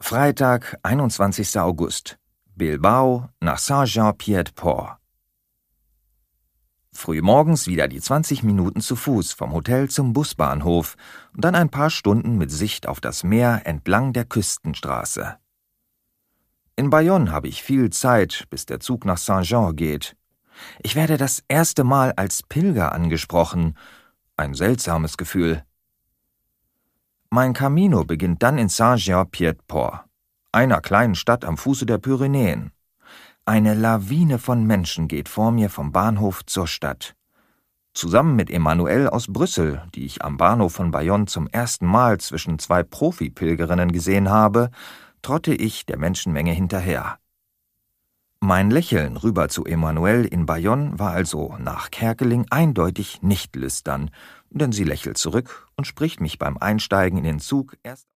Freitag, 21. August. Bilbao nach Saint-Jean-Pied-de-Port. Frühmorgens wieder die 20 Minuten zu Fuß vom Hotel zum Busbahnhof und dann ein paar Stunden mit Sicht auf das Meer entlang der Küstenstraße. In Bayonne habe ich viel Zeit, bis der Zug nach Saint-Jean geht. Ich werde das erste Mal als Pilger angesprochen. Ein seltsames Gefühl. Mein Camino beginnt dann in Saint-Jean-Pied-de-Port, einer kleinen Stadt am Fuße der Pyrenäen. Eine Lawine von Menschen geht vor mir vom Bahnhof zur Stadt. Zusammen mit Emmanuelle aus Brüssel, die ich am Bahnhof von Bayonne zum ersten Mal zwischen zwei Profi-Pilgerinnen gesehen habe, trotte ich der Menschenmenge hinterher. Mein Lächeln rüber zu Emmanuelle in Bayonne war also nach Kerkeling eindeutig nicht lüstern, denn sie lächelt zurück und spricht mich beim Einsteigen in den Zug erst